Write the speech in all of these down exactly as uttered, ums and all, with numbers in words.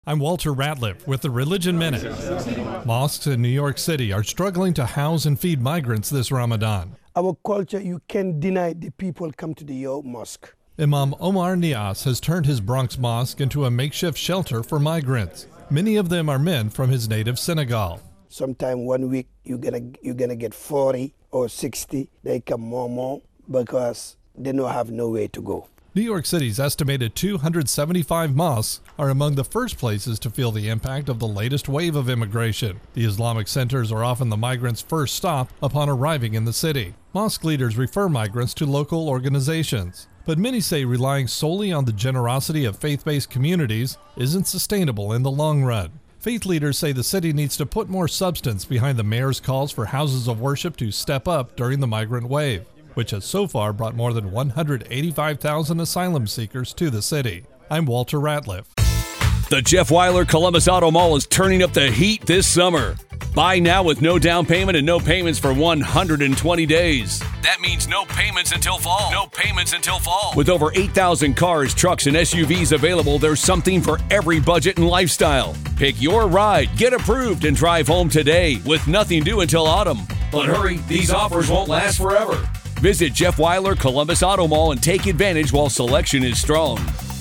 I'm Walter Ratliff with the Religion Minute. Mosques in New York City are struggling to house and feed migrants this Ramadan. Our culture, you can't deny the people come to the your mosque. Imam Omar Nias has turned his Bronx mosque into a makeshift shelter for migrants. Many of them are men from his native Senegal. Sometime one week you're gonna you're gonna get forty or sixty. They come more and more because they don't have nowhere to go. New York City's estimated two hundred seventy-five mosques are among the first places to feel the impact of the latest wave of immigration. The Islamic centers are often the migrants' first stop upon arriving in the city. Mosque leaders refer migrants to local organizations, but many say relying solely on the generosity of faith-based communities isn't sustainable in the long run. Faith leaders say the city needs to put more substance behind the mayor's calls for houses of worship to step up during the migrant wave, which has so far brought more than one hundred eighty-five thousand asylum seekers to the city. I'm Walter Ratliff. The Jeff Weiler Columbus Auto Mall is turning up the heat this summer. Buy now with no down payment and no payments for one hundred twenty days. That means no payments until fall. No payments until fall. With over eight thousand cars, trucks, and S U Vs available, there's something for every budget and lifestyle. Pick your ride, get approved, and drive home today with nothing due until autumn. But hurry, these offers won't last forever. Visit Jeff Weiler Columbus Auto Mall and take advantage while selection is strong.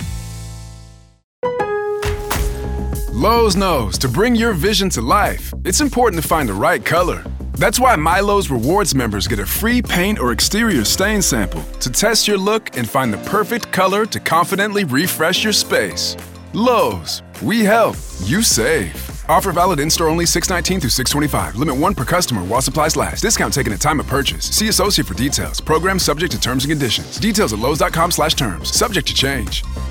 Lowe's knows to bring your vision to life, it's important to find the right color. That's why MyLowe's Rewards members get a free paint or exterior stain sample to test your look and find the perfect color to confidently refresh your space. Lowe's, we help, you save. Offer valid in-store only six nineteen through six twenty-five. Limit one per customer while supplies last. Discount taken at time of purchase. See associate for details. Program subject to terms and conditions. Details at lowes dot com slash terms. Subject to change.